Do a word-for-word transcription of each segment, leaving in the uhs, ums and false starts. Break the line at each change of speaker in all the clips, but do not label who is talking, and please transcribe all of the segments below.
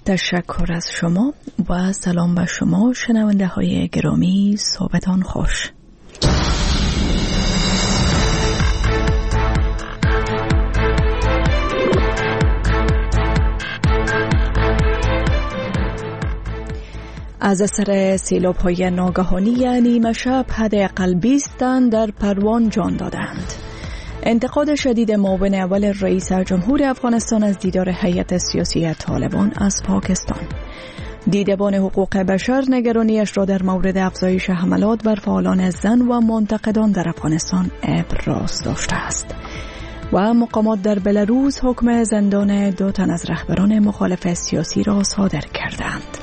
تشکر از شما و سلام به شما شنونده های گرامی. صبحتان خوش. از اثر سیلاب‌های ناگهانی نیمه شب حداقل بیست تن در پروان جان دادند. انتقاد شدید معاون اول رئیس جمهور افغانستان از دیدار هیئت سیاسی طالبان از پاکستان. دیدبان حقوق بشر نگرانیش را در مورد افزایش حملات بر فعالان زن و منتقدان در افغانستان ابراز داشته است. و مقامات در بلاروس حکم زندان دو تن از رهبران مخالف سیاسی را صادر کردند.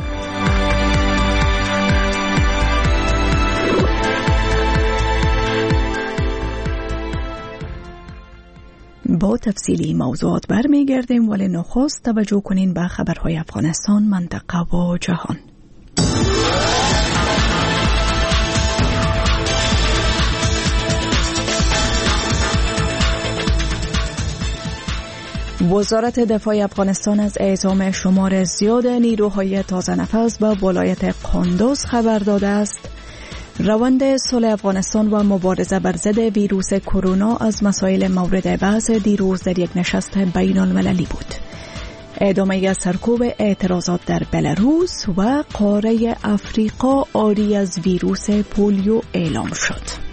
با تفصیلی موضوعات برمیگردیم، ولی نخست توجه کنین به خبرهای افغانستان، منطقه و جهان. وزارت دفاع افغانستان از اعزام شمار زیاد نیروهای تازه نفس به ولایت قندوز خبر داده است. روند صلح افغانستان و مبارزه بر ضد ویروس کرونا از مسائل مورد بحث دیروز در یک نشست بین المللی بود. ادامه از سرکوب اعتراضات در بلاروس و قاره افریقا عاری از ویروس پولیو اعلام شد.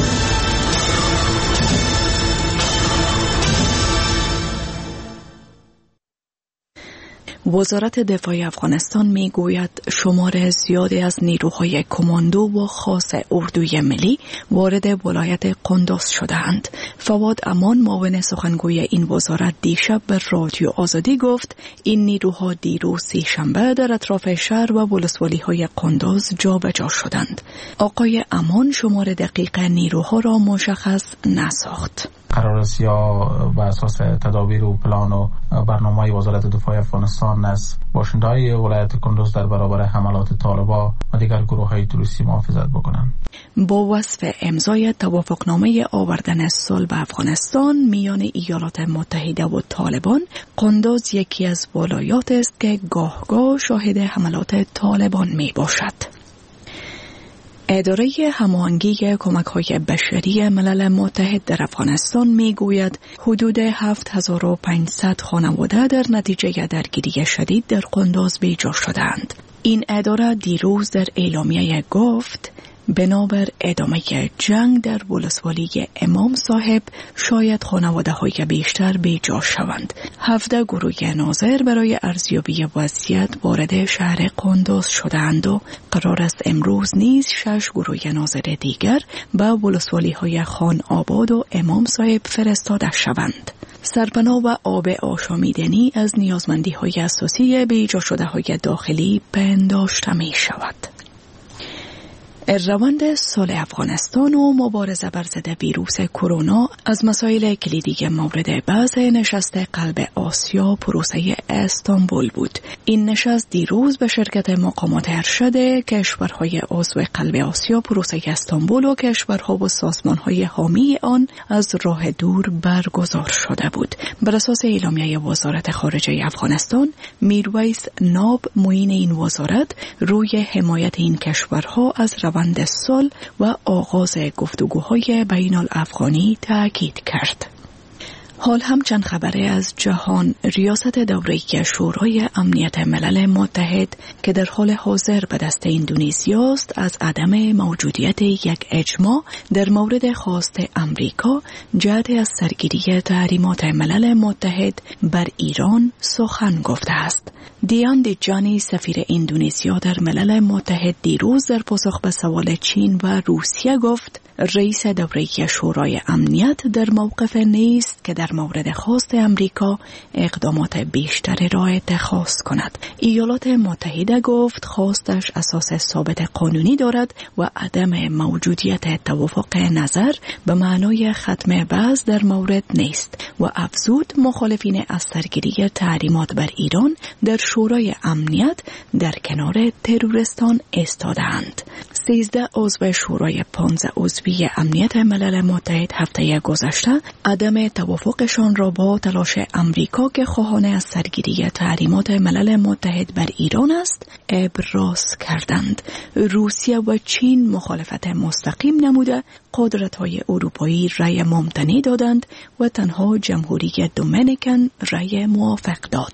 وزارت دفاع افغانستان می گوید شمار زیادی از نیروهای کماندو و خاص اردوی ملی وارد ولایت قندوز شدند. فواد امان معاون سخنگوی این وزارت دیشب به رادیو آزادی گفت این نیروها دیروز سه‌شنبه در اطراف شهر و ولسوالی‌های قندوز جابجا شدند. آقای امان شمار دقیق نیروها را مشخص نساخت.
قرار است یا بر اساس تدابیر و پلان و برنامه وزارت دفاع افغانستان از باشنده‌های ولایت قندوز در برابر حملات طالبان و دیگر گروه‌های تروریستی محافظت بکنند.
با وصف امضای توافقنامه آوردن صلح به افغانستان میان ایالات متحده و طالبان، قندوز یکی از ولایات است که گاه-گاه شاهد حملات طالبان می باشد. اداره هماهنگی کمک‌های بشری ملل متحد در افغانستان می‌گوید حدود هفت هزار و پانصد خانواده در نتیجه درگیری شدید در قندوز بیجا شدند. این اداره دیروز در اعلامیه گفت بنابر ادامه جنگ در ولسوالی امام صاحب شاید خانواده های بیشتر بیجا شوند. هفده گروه ناظر برای ارزیابی وضعیت وارد شهر قندوز شدند و قرار است امروز نیز شش گروه ناظر دیگر به ولسوالی های خان آباد و امام صاحب فرستاده شوند. سرپناه و آب آشامیدنی از نیازمندی های اساسی بیجا شده های داخلی پنداشته می شود. روند صلح افغانستان و مبارزه بر ضد ویروس کرونا از مسائل کلیدی مورد بحث نشست قلب آسیا پروسه استانبول بود. این نشست دیروز به شرکت مقامات ارشد کشورهای عضو قلب آسیا پروسه استانبول و کشورها و سازمانهای حامی آن از راه دور برگزار شده بود. بر اساس اعلامیه وزارت خارجه افغانستان، میرویس ناب معین این وزارت روی حمایت این کشورها از روند صلح و آغاز گفتگوهای بین الافغانی تاکید کرد. حال هم چند خبره از جهان. ریاست دوره‌ای شورای امنیت ملل متحد که در حال حاضر به دست اندونزیا است از عدم موجودیت یک اجماع در مورد خواست امریکا جهت از سرگیری تحریمات ملل متحد بر ایران سخن گفته است. دیان دیجانی سفیر اندونزیا در ملل متحد دیروز در پاسخ به سوال چین و روسیه گفت رئیس دوره‌ای شورای امنیت در موقف نیست که در مورد خواست امریکا اقدامات بیشتری را اتخاذ کند. ایالات متحده گفت خواستش اساس ثابت قانونی دارد و عدم موجودیت توافق نظر به معنای ختم بحث در مورد نیست و افزود مخالفین از سرگیری تحریمات بر ایران در شورای امنیت در کنار تروریستان ایستادند. سیزده عضو شورای پانزده عضوی امنیت ملل متحد هفته گذشته عدم توافقشان را با تلاش امریکا که خواهان از سرگیری تحریمات ملل متحد بر ایران است ابراز کردند. روسیه و چین مخالفت مستقیم نموده قدرت‌های اروپایی رأی ممتنع دادند و تنها جمهوری دومینیکن رأی موافق داد.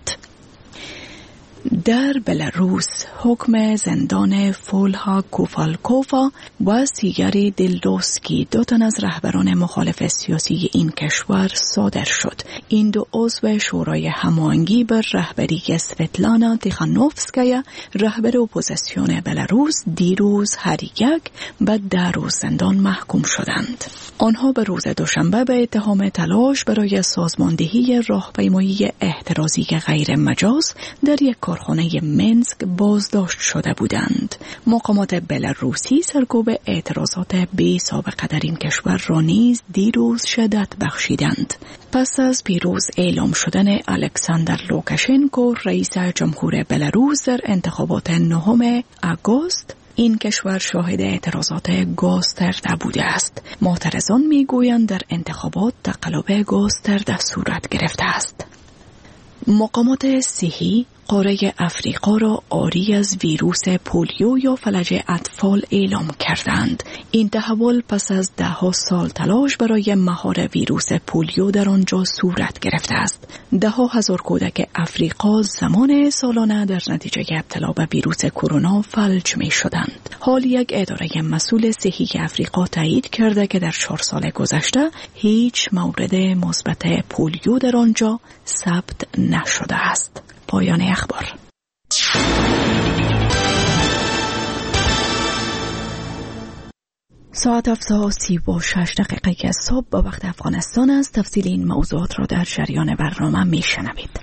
در بلاروس حکم زندان فولها کوفالکوفا و سیگاری دلدوسکی دو تن از رهبران مخالف سیاسی این کشور صادر شد. این دو عضو شورای هماهنگی بر رهبری سوتلانا تیخانوفسکایا رهبر اپوزیسیون بلاروس دیروز هر یک به ده روز زندان محکوم شدند. آنها به روز دوشنبه به اتهام تلاش برای سازماندهی راهپیمایی احترازی غیر مجاز در یک کارخانه منسک بازداشت شده بودند. مقامات بلاروسی سرکوب اعتراضات بی سابقه در این کشور را نیز دیروز شدت بخشیدند. پس از پیروز اعلام شدن الکساندر لوکاشنکو رئیس جمهور بلاروس در انتخابات نهم آگوست، این کشور شاهد اعتراضات گسترده بوده است. معترضان میگویند در انتخابات تقلب گسترده صورت گرفته است. مقامات صحی قاره افریقا را عاری از ویروس پولیو یا فلج اطفال اعلام کردند. این تحول پس از ده ها سال تلاش برای مهار ویروس پولیو در آنجا صورت گرفته است. ده ها هزار کودک افریقا زمان سالانه در نتیجه ابتلا به ویروس کرونا فلج می شدند. حال یک اداره مسئول صحی افریقا تایید کرده که در چهار سال گذشته هیچ مورد مثبت پولیو در آنجا ثبت نشده است. پایان اخبار. ساعت هفت سی و شش دقیقه صبح به وقت افغانستان است. تفصیل این موضوعات را در جریان برنامه می شنوید.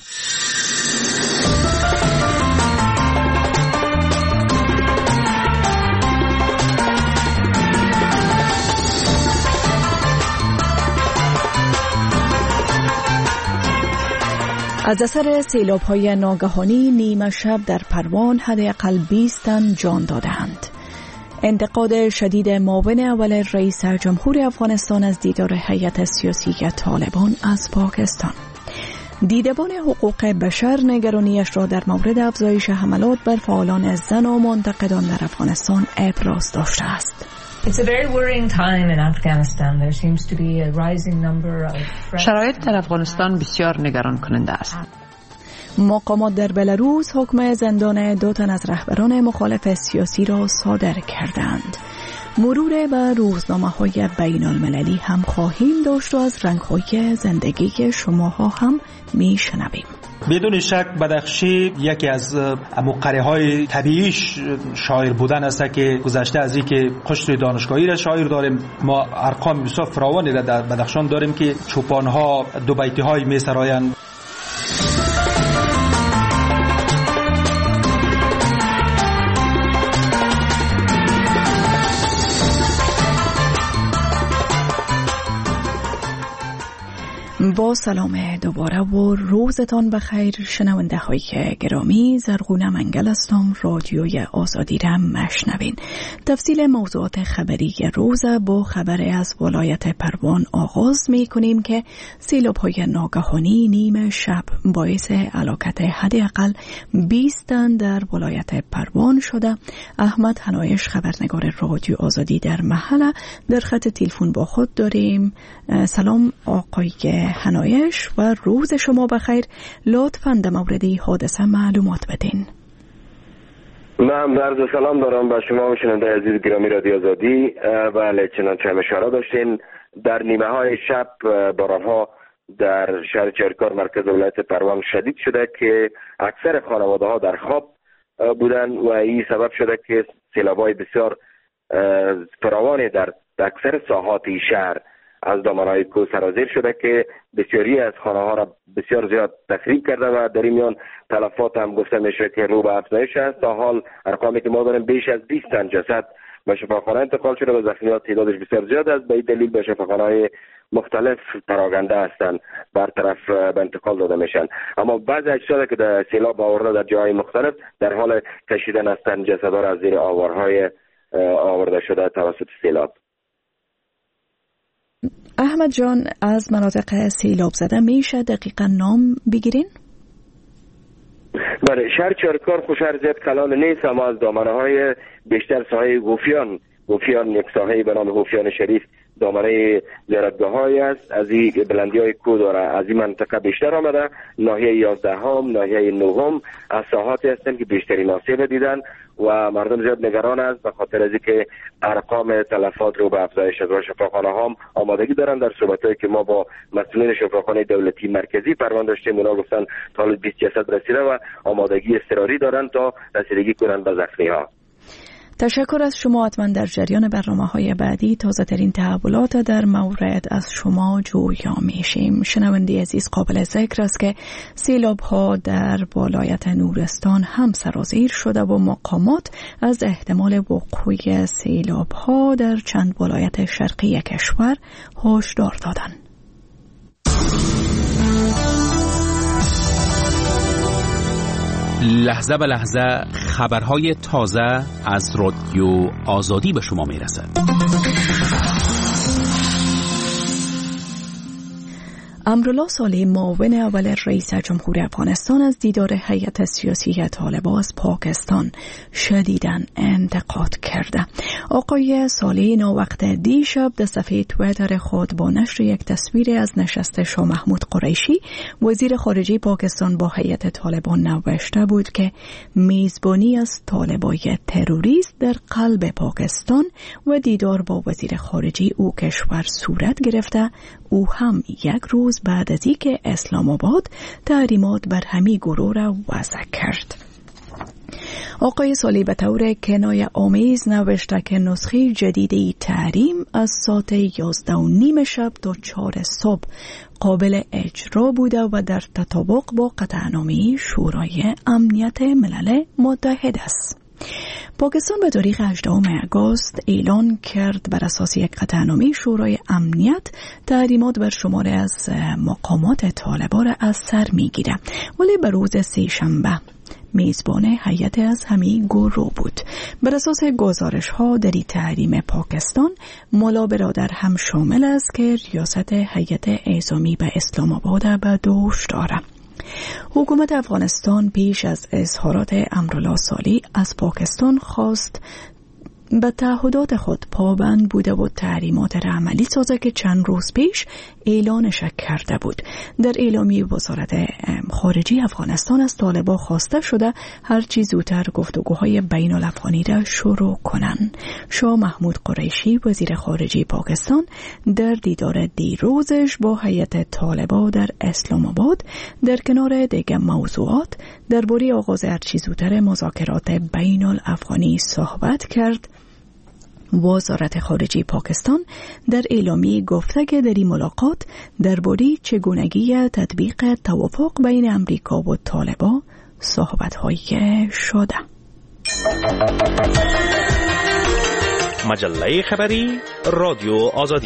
از اثر سیلاب‌های ناگهانی نیمه شب در پروان حداقل بیست تن جان دادند. انتقاد شدید معاون اول رئیس جمهور افغانستان از دیدار هیئت سیاسی طالبان از پاکستان. دیدبان حقوق بشر نگرانیش را در مورد افزایش حملات بر فعالان زن و منتقدان در افغانستان ابراز داشته است.
It's a very worrying time in Afghanistan. There seems to be a rising number of
شرایط در افغانستان بسیار نگران کننده است.
مقامات در بلاروس حکم زندان دو تن از رهبران مخالف سیاسی را صادر کردند. مرور به روزنامه‌های بین المللی هم خواهیم داشت و از رنگ‌های زندگی شماها هم میشنویم.
بدون شک بدخشی یکی از مقره‌های طبیعیش شاعر بودن است که گذشته از این که قشر دانشگاهی را شاعر داریم، ما ارقام بسیار فراوانی را در بدخشان داریم که چوپان‌ها دو بیتی‌های می‌سرایند.
با سلام دوباره و روزتان بخیر شنونده های گرامی. زرغونه منگل هستم. رادیوی آزادی را مشنوین. تفصیل موضوعات خبری روز با خبر از ولایت پروان آغاز می کنیم که سیلاب های ناگهانی نیم شب باعث هلاکت حداقل بیست تن در ولایت پروان شده. احمد حنایش خبرنگار رادیو آزادی در محل در خط تلفن با خود داریم. سلام آقای حنایش و روز شما بخیر. لطفاً در مورد حادثه معلومات بدین.
من عرض سلام دارم به شما و شنونده عزیز گرامی رادیو آزادی. بله، چنانچه هم اشاره داشتین در نیمه های شب بارانها در شهر چریکار مرکز ولایت پروان شدید شده که اکثر خانواده ها در خواب بودن و این سبب شده که سیلاب‌های بسیار فراوان در اکثر ساحات شهر از دامنهای کوه سرازیر شده که بسیاری از خانه ها را بسیار زیاد تخریب کرده و در این میان تلفات هم گفته میشه که رو به افزایش است. تا حال ارقامی که ما داریم بیش از بیست تن جسد به شفاخانه انتقال شده و زخمیات تعدادش بسیار زیاد است. به این دلیل به شفاخانه‌های مختلف پراگنده هستند برطرف به انتقال داده میشن. اما بعضی اجساد که در سیلاب آورده در جاهای مختلف در حال کشیدن هستند. جسدها را از زیر آوارهای آورده شده توسط سیلاب.
احمد جان، از مناطق سیلاب زده میشه دقیقا نام بگیرین؟
بله، شهر چارکار خو شهر زیاد کلان نیست، اما از دامنه های بیشتر ساحه گوفیان گوفیان یک ساحه به نام گوفیان شریف دامنه زیارتگاه های است. از این بلندی های کو داره، از این منطقه بیشتر آمده. ناحیه یازده هم، ناحیه نه هم از ساحاتی هستند که بیشترین آسیب دیدن و مردم زیاد نگران است به خاطر از اینکه ارقام تلفات رو به افزایش از شفاخانه هم آمادگی دارند. در صحبتایی که ما با مسئولین شفاخانه دولتی مرکزی پروان داشتیم، اونا گفتن تا حدود بیست درصد رسیده و آمادگی اضطراری دارند تا رسیدگی کنند به زخمی ها.
تشکر از شما. حتما در جریان برنامه‌های بعدی تازه ترین تحولات در مورد از شما جویا میشیم. شنونده عزیز، قابل ذکر است که سیلاب‌ها در ولایت نورستان هم سرازیر شده و مقامات از احتمال وقوع سیلاب‌ها در چند ولایت شرقی کشور هشدار دادند.
لحظه به لحظه خبرهای تازه از رادیو آزادی به شما میرسد.
امرالله صالح، معاون اول رئیس جمهور افغانستان، از دیدار هیئت سیاسی طالبان از پاکستان شدیداً انتقاد کرده. آقای صالح ناوقت دیشب در صفحه توییتر خود با نشر یک تصویر از نشست شاه محمود قریشی وزیر خارجه پاکستان با هیئت طالبان نوشته بود که میزبانی از طالبای تروریست در قلب پاکستان و دیدار با وزیر خارجه او کشور صورت گرفته. او هم یک روز بعد از اینکه اسلام آباد تحریمات بر همه گروه را وضع کرد. آقای صالح به طور کنایه آمیز نوشته که نسخه جدید تحریم از ساعت یازده و نیم شب تا چهار صبح قابل اجرا بوده و در تطابق با قطعنامه شورای امنیت ملل متحد است. پاکستان به تاریخ هجدهم آگوست اعلان کرد بر اساس یک قطعنامه شورای امنیت تحریمات بر شماره از مقامات طالبان را از سر میگیره، ولی به روز سه شنبه میزبان هیئت از همه گروه بود. بر اساس گزارش ها در این تحریم پاکستان مولا برادر هم شامل است که ریاست هیئت اعزامی به اسلام آباد به دوش داره. حکومت افغانستان پیش از اظهارات امرالله صالح از پاکستان خواست به تعهدات خود پابند بوده و تحریمات را عملی سازه که چند روز پیش اعلانش کرده بود. در اعلامیه وزارت خارجه افغانستان از طالبان خواسته شده هر چیز زودتر گفتگوهای بین الافغانی را شروع کنند. شاه محمود قریشی وزیر خارجه پاکستان در دیدار دیروزش با هیئت طالبان در اسلام آباد در کنار دیگر موضوعات درباره آغاز هر چیز زودتر مذاکرات بین الافغانی صحبت کرد. وزارت خارجه پاکستان در اعلامیه گفته که در این ملاقات درباره چگونگی تطبیق توافق بین امریکا و طالبان صحبت‌هایی شده.
مجله خبری رادیو آزادی.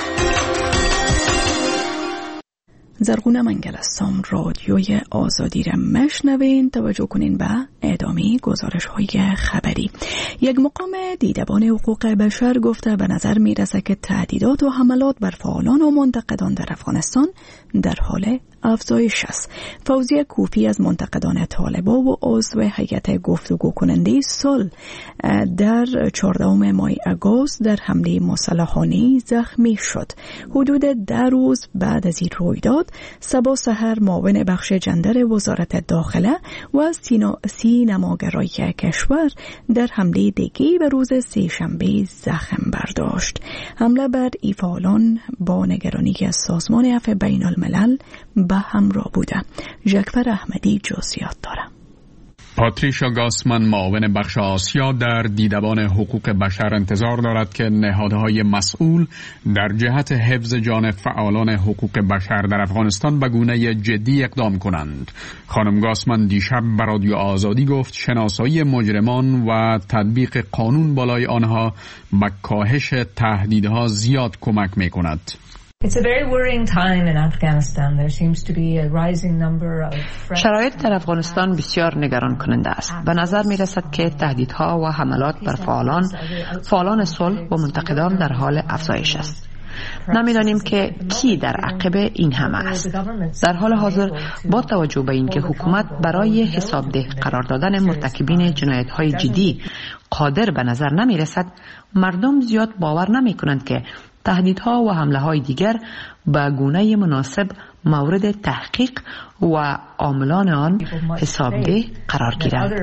زرغون منگلستان، رادیوی آزادی را مشنوین. توجه کنین به ادامه گزارش های خبری. یک مقام دیدبان حقوق بشر گفته به نظر می رسه که تهدیدات و حملات بر فعالان و منتقدان در افغانستان در حال افزایش است. فوزیه کوفی از منتقدان طالبان و عضو هیئت گفتگو کننده صلح در چهاردهم ماه آگوست در حمله مسلحانه زخمی شد. حدود ده روز بعد از این رویداد صبح سحر معاون بخش جندر وزارت داخله و از سینماگرای کشور در حمله دیگری به روز سه شنبه زخم برداشت. حمله بر این فعالان با نگرانی از سازمان عفو بین الملل به همراه بوده. ژکفر احمدی جزئیات داره.
پاتریشا گاسمن معاون بخش آسیا در دیدبان حقوق بشر انتظار دارد که نهادهای مسئول در جهت حفظ جان فعالان حقوق بشر در افغانستان به گونه جدی اقدام کنند. خانم گاسمن دیشب به رادیو آزادی گفت شناسایی مجرمان و تطبیق قانون بالای آنها به کاهش تهدیدها زیاد کمک می کند.
شرایط در افغانستان بسیار نگران کننده است. به نظر می رسد که تهدیدها و حملات بر فعالان فعالان صلح و منتقدان در حال افزایش است. نمیدانیم که کی در عقب این همه است. در حال حاضر با توجه به اینکه حکومت برای حسابده قرار دادن مرتکبین جنایت‌های جدی قادر به نظر نمی رسد، مردم زیاد باور نمی کنند که تهدیدها و حمله های دیگر به گونه مناسب مورد تحقیق و عاملان آن حسابده قرار گیرند.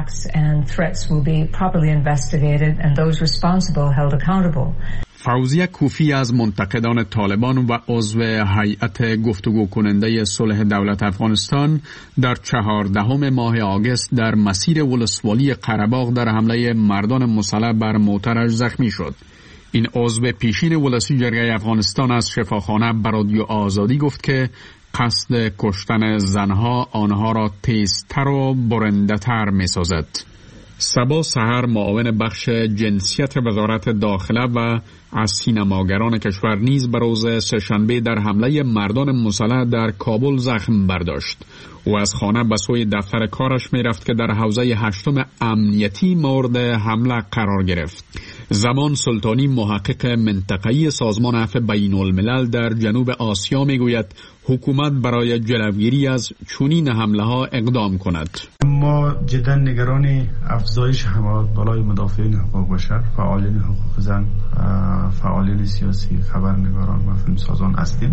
فوزیه کوفی از منتقدان طالبان و عضو هیئت گفتگو کننده صلح دولت افغانستان در چهاردهم ماه آگوست در مسیر ولسوالی قره‌باغ در حمله مردان مسلح بر موترش زخمی شد. این عضو پیشین ولسی جرگه افغانستان از شفاخانه به رادیو آزادی گفت که قصد کشتن زنها آنها را تیزتر و برنده‌تر می‌سازد. صبا سحر معاون بخش جنسیت وزارت داخله و از سینماگران کشور نیز به روز سه‌شنبه در حمله مردان مسلح در کابل زخم برداشت. او از خانه به سوی دفتر کارش می رفت که در حوزه هشتم امنیتی مورد حمله قرار گرفت. زمان سلطانی محقق منطقه‌ای سازمان عفو بین الملل در جنوب آسیا می گوید حکومت برای جلوگیری از چنین حمله ها اقدام کند.
ما جدا نگران افزایش حملات بالای مدافعین حقوق بشر، فعالین حقوق زن، فعالین سیاسی، خبرنگاران و فیلمسازان هستیم.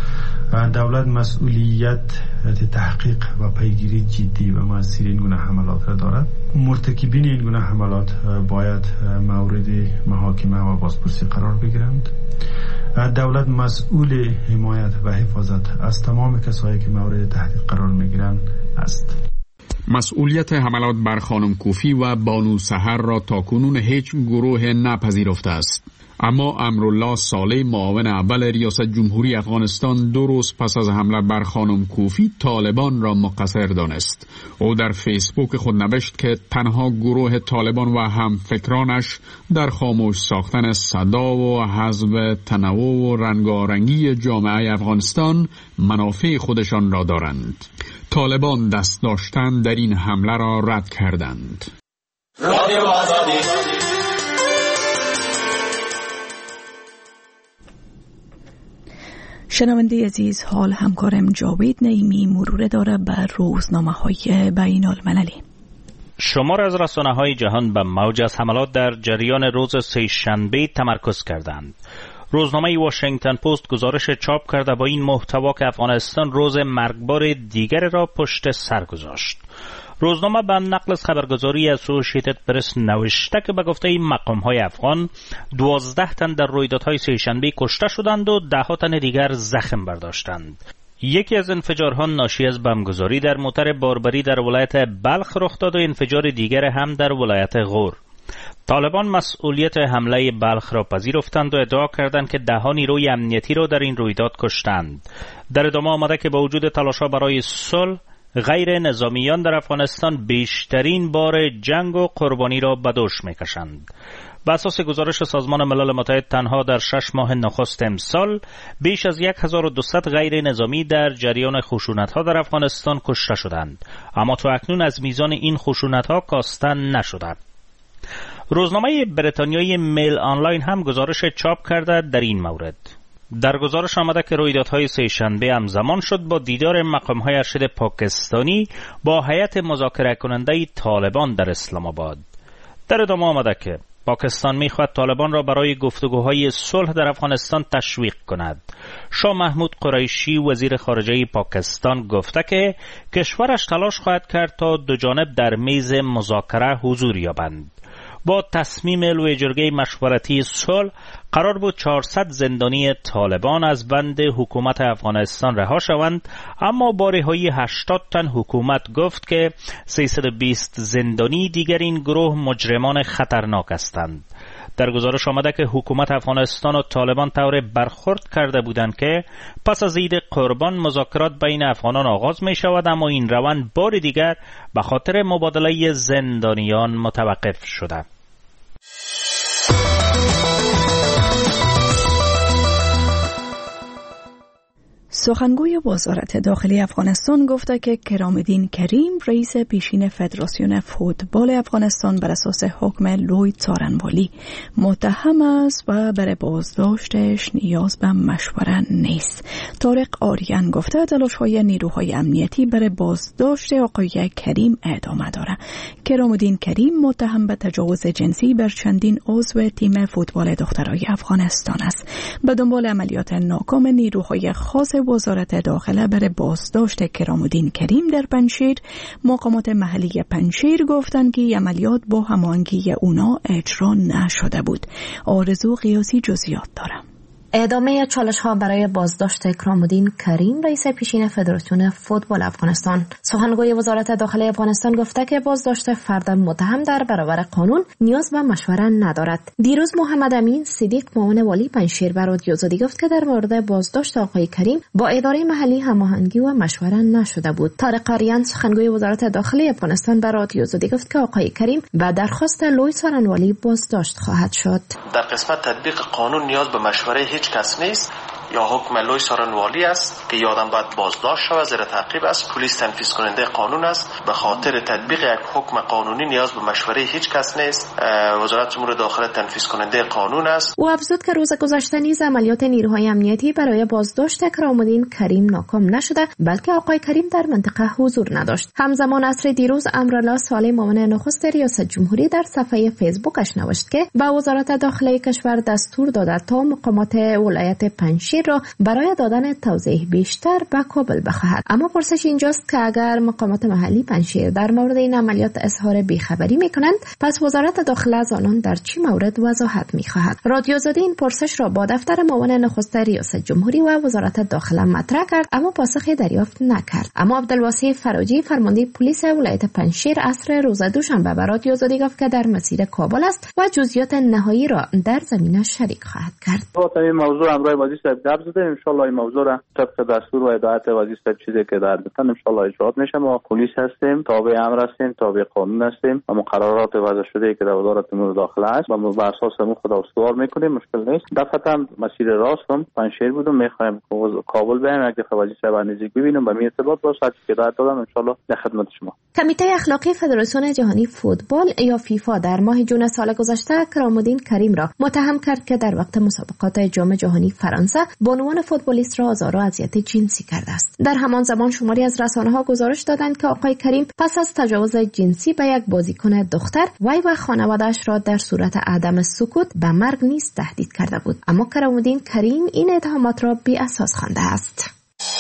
دولت مسئولیت تحقیق و پیگیری جدی و مؤثر این گونه حملات را دارد. مرتکبین این گونه حملات باید مورد محاکمه و بازپرسی قرار بگیرند. دولت مسئول حمایت و حفاظت از تمام کسایی که مورد تهدید قرار میگیرند است.
مسئولیت حملات بر خانم کوفی و بانو سحر را تاکنون هیچ گروه نپذیرفته است. اما امرالله صالح معاون اول ریاست جمهوری افغانستان دو روز پس از حمله بر خانم کوفی طالبان را مقصر دانست. او در فیسبوک خود نوشت که تنها گروه طالبان و همفکرانش در خاموش ساختن صدا و حذف تنوع و رنگارنگی جامعه افغانستان منافع خودشان را دارند. طالبان دست داشتن در این حمله را رد کردند. رادیو آزادی.
شنونده عزیز، حال همکارم جاوید نعیمی مرور داره بر روزنامه های بین المللی.
شمار از رسانه های جهان به موج از حملات در جریان روز سه‌شنبه تمرکز کردند. روزنامه واشنگتن پست گزارش چاپ کرده با این محتوا که افغانستان روز مرگبار دیگر را پشت سر گذاشت. روزنامه به نقل از خبرگزاری اسوسییتد پرس نوشته که به گفته این مقام‌های افغان دوازده تن در رویدادهای سه‌شنبه کشته شدند و ده ها تن دیگر زخم برداشتند. یکی از انفجارها ناشی از بمبگذاری در موتر باربری در ولایت بلخ رخ داد و انفجار دیگر هم در ولایت غور. طالبان مسئولیت حمله بلخ را پذیرفتند و ادعا کردند که ده ها نیروی امنیتی را در این رویداد کشتند. در ادامه آمده که با وجود تلاش‌ها برای صلح، غیر نظامیان در افغانستان بیشترین بار جنگ و قربانی را به دوش می‌کشند. بر اساس گزارش سازمان ملل متحد تنها در شش ماه نخست امسال بیش از هزار و دویست غیر نظامی در جریان خشونت‌ها در افغانستان کشته شدند، اما تا اکنون از میزان این خشونت‌ها کاسته نشده. روزنامه بریتانیایی میل آنلاین هم گزارش چاپ کرده در این مورد. در گزارش آمده که رویدادهای سه‌شنبه همزمان شد با دیدار مقام‌های ارشد پاکستانی با هیئت مذاکره کننده طالبان در اسلام آباد. در ادامه آمده که پاکستان می‌خواهد طالبان را برای گفتگوهای صلح در افغانستان تشویق کند. شاه محمود قریشی وزیر خارجه پاکستان گفته که کشورش تلاش خواهد کرد تا دو جانب در میز مذاکره حضور یابند. با تصمیم لوی جرگه مشورتی صلح قرار بود چهارصد زندانی طالبان از بند حکومت افغانستان رها شوند، اما با رهایی هشتاد تن حکومت گفت که سیصد و بیست زندانی دیگر این گروه مجرمان خطرناک هستند. در گزارش آمده که حکومت افغانستان و طالبان طور برخورد کرده بودند که پس از عید قربان مذاکرات بین افغانان آغاز می شود، اما این روند بار دیگر به خاطر مبادله زندانیان متوقف شده.
سخنگوی وزارت داخلی افغانستان گفته که کرامالدین کریم رئیس پیشین فدراسیون فوتبال افغانستان بر اساس حکم لوید سارنوالی متهم است و برای بازداشتش نیاز به مشوره نیست. طارق آریان گفته تلاش‌های نیروهای امنیتی برای بازداشت آقای کریم ادامه دارد. کرامالدین کریم متهم به تجاوز جنسی بر چندین عضو تیم فوتبال دخترای افغانستان است. به دنبال عملیات ناکام نیروهای خاص وزارت داخله برای بازداشت کرامالدین کریم در پنجشیر، مقامات محلی پنجشیر گفتند که عملیات با هماهنگی اونا اجرا نشده بود. آرزو قیاسی جزئیات دارم.
ادامه چالش ها برای بازداشت کرامالدین کریم رئیس پیشین فدراسیون فوتبال افغانستان. سخنگوی وزارت داخلی افغانستان گفته که بازداشت فرد متهم در برابر قانون نیاز به مشوره ندارد. دیروز محمد امین صدیق معاون والی پنجشیر به رادیو آزادی گفت که در مورد بازداشت آقای کریم با اداره محلی هماهنگی و مشوره نشده بود. طارق آریان سخنگوی وزارت داخلی افغانستان به رادیو آزادی گفت که آقای کریم به درخواست لوید سارنوالی بازداشت خواهد شد.
در قسمت تطبیق قانون نیاز به مشوره هیچ کس نیست. یا حکم لوید سارنوالی است که یادم باید بازداشت شود، زیر تعقیب است. پلیس تنفیذ کننده قانون است. به خاطر تطبیق یک حکم قانونی نیاز به مشوره هیچ کس نیست. وزارت امور داخله تنفیذ کننده قانون است.
او افزود که روز گذشته نیز عملیات نیروهای امنیتی برای بازداشت کرامالدین کریم ناکام نشده، بلکه آقای کریم در منطقه حضور نداشت. همزمان عصر دیروز امرالله صالح معاون نخست ریاست جمهوری در صفحه فیسبوکش نوشت که به وزارت داخلی کشور دستور داده تا مقامات ولایت پنجشیر را برای دادن توضیح بیشتر به کابل بخواهد. اما پرسش اینجاست که اگر مقامات محلی پنجشیر در مورد این عملیات اظهار بیخبری میکنند، پس وزارت داخله از آنان در چه مورد وضاحت میخواهد؟ رادیو آزادی این پرسش را با دفتر معاون نخست ریاست جمهوری و وزارت داخله مطرح کرد، اما پاسخی دریافت نکرد. اما عبدالواسع فراجی فرمانده پلیس ولایت پنجشیر عصر روز دوشنبه به رادیو آزادی گفت که در مسیر کابل است و جزئیات نهایی را در زمینه شریک خواهد کرد.
این موضوع امروز وزیر صاحب زده ان شاء الله این موضوع را طبق دستور و هدایت وزیر صاحب چیزی که در بتن ان شاء الله اجرا میشه. ما پلیس هستیم، تابع امر هستیم، تابع قانون هستیم و مقررات وضع شده که در وزارت امور داخله است و ما بر اساس اون خود استوار میکنیم. مشکل نیست. دفعه مسیر راستم پنجشیر بودم، میخوایم کابل بریم، یک دفعه وزیر صاحب نزدیک ببینیم و می ارتباط باشه که هدایت دادم ان شاء الله در خدمت شما.
کمیته اخلاقی فدراسیون جهانی فوتبال یا فیفا در ماه جون سال گذشته کرامالدین کریم را متهم کرد که در وقت مسابقات جام جهانی فرانسه بانوان فوتبالیست را آزار و اذیت جنسی کرده است. در همان زمان شماری از رسانه‌ها گزارش دادند که آقای کریم پس از تجاوز جنسی به یک بازیکن دختر، وی و خانواده‌اش را در صورت عدم سکوت به مرگ نیز تهدید کرده بود. اما کرامالدین کریم این اتهامات را بی اساس خوانده است.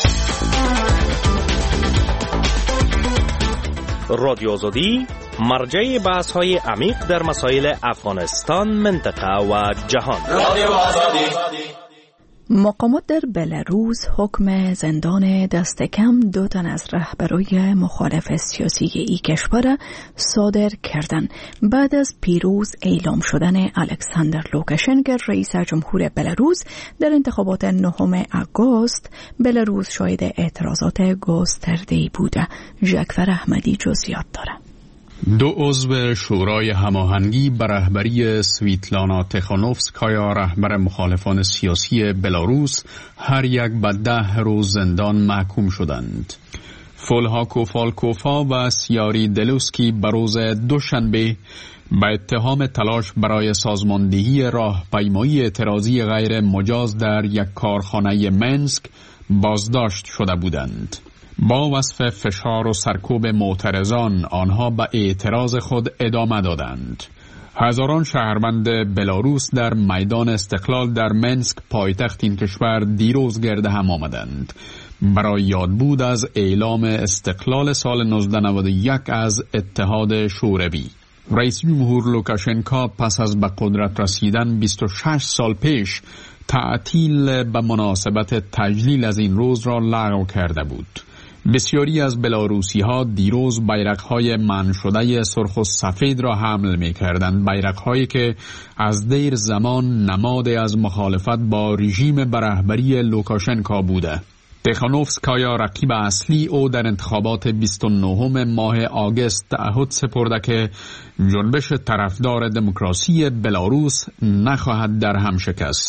رادیو آزادی مرجع بحث‌های عمیق در مسائل افغانستان، منطقه و جهان. رادیو آزادی.
مقامات در بلاروس حکم زندان دست کم دو تن از رهبرای مخالف سیاسی این کشور صادر کردند بعد از پیروز اعلام شدن الکساندر لوکاشنکو رئیس جمهور بلاروس در انتخابات نهم آگوست. بلاروس شاهد اعتراضات گسترده‌ای بوده. ژکفر احمدی جزئیات دارد.
دو عضو شورای هماهنگی به رهبری سویتلانا تخانوفسکایا رهبر مخالفان سیاسی بلاروس هر یک به ده روز زندان محکوم شدند. فولهاکو فالکوفا و سیاری دلوسکی به روز دوشنبه به اتهام تلاش برای سازماندهی راهپیمایی اعتراضی غیر مجاز در یک کارخانه منسک بازداشت شده بودند. با وصف فشار و سرکوب معترضان آنها به اعتراض خود ادامه دادند. هزاران شهروند بلاروس در میدان استقلال در منسک پایتخت این کشور دیروز گرد هم آمدند برای یادبود از اعلام استقلال سال نوزده نود و یک از اتحاد شوروی. رئیس جمهور لوکاشنکو پس از به قدرت رسیدن بیست و شش سال پیش تعطیل به مناسبت تجلیل از این روز را لغو کرده بود. بسیاری از بلاروسی ها دیروز بیرق های منع شده سرخ و سفید را حمل می کردند، بیرق هایی که از دیر زمان نماد از مخالفت با رژیم به رهبری لوکاشنکو بوده. تخانوفسکایا رقیب اصلی او در انتخابات بیست و نهم ماه آگوست تعهد سپرده که جنبش طرفدار دموکراسی بلاروس نخواهد در هم شکست.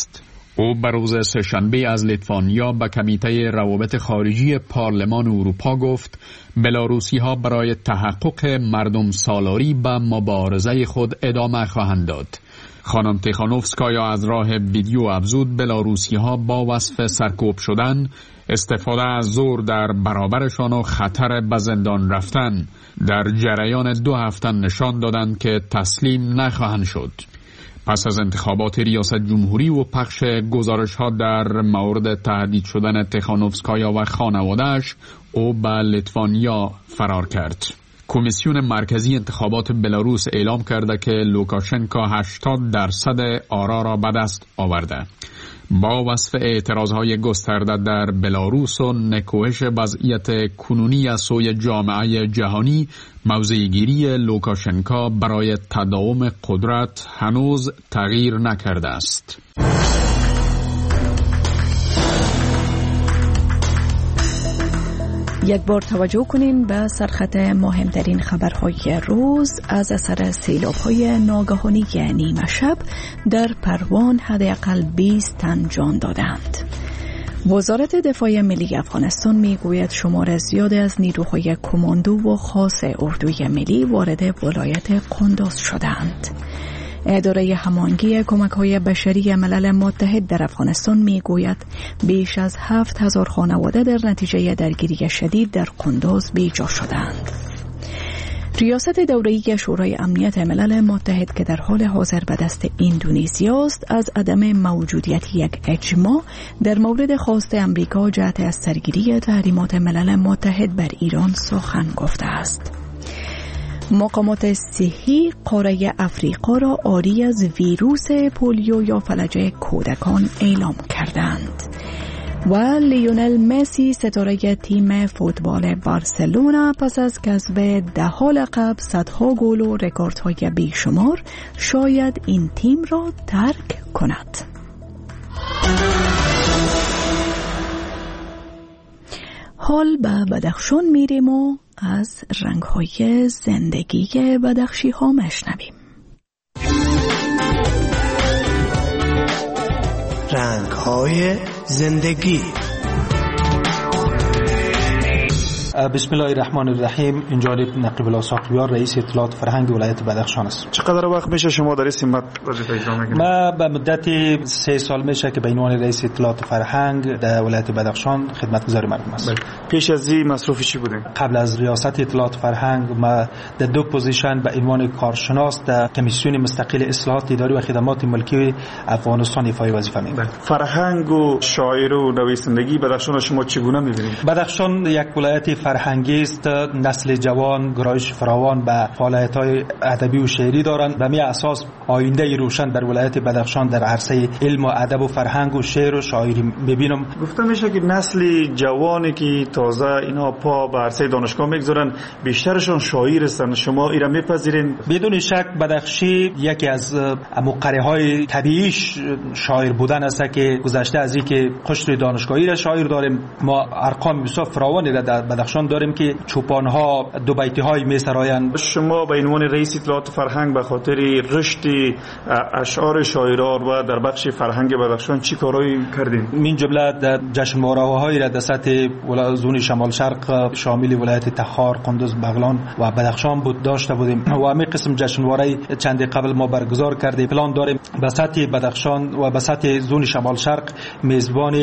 او به روز سه‌شنبه از لیتوانیا به کمیته روابط خارجی پارلمان اروپا گفت بلاروسی ها برای تحقق مردم سالاری به مبارزه خود ادامه خواهند داد. خانم تیخانوفسکایا از راه ویدیو افزود بلاروسی ها با وصف سرکوب شدن، استفاده از زور در برابرشان و خطر به زندان رفتن در جریان دو هفته نشان دادند که تسلیم نخواهند شد. پس از انتخابات ریاست جمهوری و پخش گزارش ها در مورد تهدید شدن تیخانوفسکایا و خانواده‌اش، او به لیتوانیا فرار کرد. کمیسیون مرکزی انتخابات بلاروس اعلام کرده که لوکاشنکا هشتاد درصد آرا را به دست آورده. با وصف اعتراضهای گسترده در بلاروس و نکوهش وضعیت کنونی از سوی جامعه جهانی، موضع‌گیری لوکاشنکا برای تداوم قدرت هنوز تغییر نکرده است.
یک بار توجه کنیم به سرخط مهمترین خبرهای روز. از اثر سیلاب‌های ناگهانی نیمه شب در پروان حداقل بیست تن جان دادند. وزارت دفاع ملی افغانستان میگوید شمار زیادی از نیروهای کماندو و خاص اردوی ملی وارد ولایت قندوز شدند. اداره هماهنگی کمک‌های بشری ملل متحد در افغانستان میگوید بیش از هفت هزار خانواده در نتیجه درگیری شدید در قندوز بیجا شدند. ریاست دوره‌ای شورای امنیت ملل متحد که در حال حاضر به دست اندونزیا است، از عدم موجودیت یک اجماع در مورد خواست امریکا جهت از سرگیری تحریمات ملل متحد بر ایران سخن گفته است. مقامات صحی قاره افریقا را عاری از ویروس پولیو یا فلج کودکان اعلام کردند. و لیونل مسی ستاره تیم فوتبال بارسلونا پس از کسب ده لقب، صدها گل و رکوردهای بیشمار شاید این تیم را ترک کند. حال به بدخشان میریم و از رنگ‌های زندگی بدخشی ها مشنویم.
رنگ‌های زندگی.
بسم الله الرحمن الرحیم. این جانب نقیب الله ساقیار رئیس اطلاعات فرهنگ ولایت بدخشان است.
چقدر وقت میشه شما در این سمت وظیفه اجرا میکنید؟
ما به مدت سه سال میشه که به عنوان رئیس اطلاعات فرهنگ در ولایت بدخشان خدمتگزار مردم است.
پیش از این مصروف چی بودین؟
قبل از ریاست اطلاعات فرهنگ ما در دو پوزیشن به عنوان کارشناس در کمیسیون مستقل اصلاحات اداری و خدمات ملکی افغانستان ایفای وظیفه میکنم.
فرهنگ و شاعر و نویسندگی بدخشان شما چگونه میبینید؟
بدخشان یک ولایت فرهنگی است. نسل جوان گرایش فراوان به فعالیت‌های ادبی و شعری دارند. به می اساس آینده روشن در ولایت بدخشان در عرصه علم و ادب و فرهنگ و شعر و شاعری می‌بینم.
گفته میشه که نسل جوانی که تازه اینا پا به عرصه دانشگاه میگذارن بیشترشون شاعر هستند. شما اینا میپذیرین؟
بدون شک بدخشی یکی از مقره‌های طبیعیش شاعر بودن است که گذشته از اینکه قشر دانشگاهی را شاعر داریم، ما ارقام بسیار فراوانی را در بدخشان داریم که چوپان‌ها دو بیتی‌های می‌سرایند.
شما به عنوان رئیس اطلاعات فرهنگ به خاطر رشد اشعار شاعران و در بخش فرهنگ بدخشان چی کارایی کردین؟
من جمله در جشنواره‌های را در سطح زون شمال شرق شامل ولایت تخار، قندوز، بغلان و بدخشان بود داشته بودیم و همین قسم جشنواره چند قبل ما برگزار کردیم. پلان داریم به سطح بدخشان و به سطح زون شمال شرق میزبان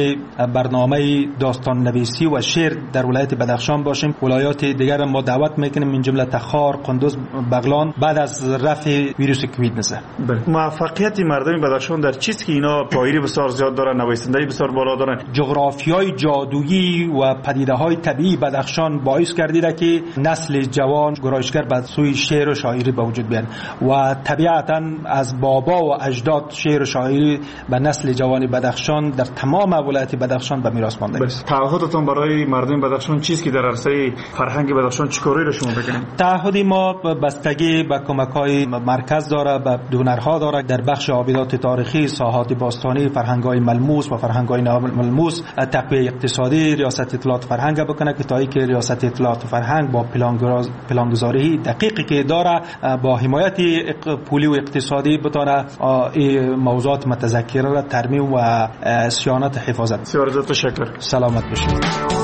برنامه داستان نویسی و شعر در ولایت بدخشان باشیم. ولایات دیگر ما دعوت میکنیم من جمله تخار، قندوز، بغلان بعد از رفع ویروس کووید نوزده.
موفقیت مردم بدخشان در چیست که اینا شاعری بسیار زیاد دارن، نویسندگی بسیار بالا دارن؟
جغرافیای جادویی و پدیده‌های طبیعی بدخشان باعث گردیده که نسل جوان گرایشگر به سوی شعر و شاعری به وجود بیان و طبیعتاً از بابا و اجداد شعر و شاعری به نسل جوان بدخشان در تمام ولایت بدخشان به میراث مانده است.
تعهدتون برای مردم بدخشان چیست که در عرصه فرهنگ بدخشان چیکاری رو شما بکنید؟
تعهد ما بستگی به کمک‌های مرکز داره، به دونرها داره. در بخش آبیات تاریخی، ساحات باستانی، فرهنگ‌های ملموس و فرهنگ‌های ناملموس تقویه اقتصادی ریاست اطلاعات فرهنگ بکنه که تا اینکه ریاست اطلاعات فرهنگ با پلانگذاری دقیقی که داره با حمایت پولی و اقتصادی بتونه این موضوعات متذکره را ترمیم و صیانت حفاظت.
بسیار زیاد تشکر.
سلامت باشید.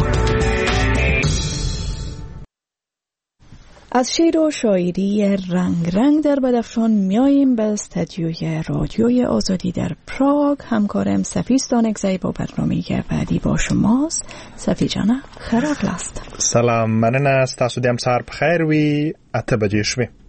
از شعر و شاعری رنگ رنگ در بدخشان میاییم به استودیوی رادیوی آزادی در پراگ. همکارم صفی ستانکزی با برنامه بعدی با شماست. صفی جانه خیر است.
سلام، مننه. تاسو د امسار په خیر وي. اته بجې شوې.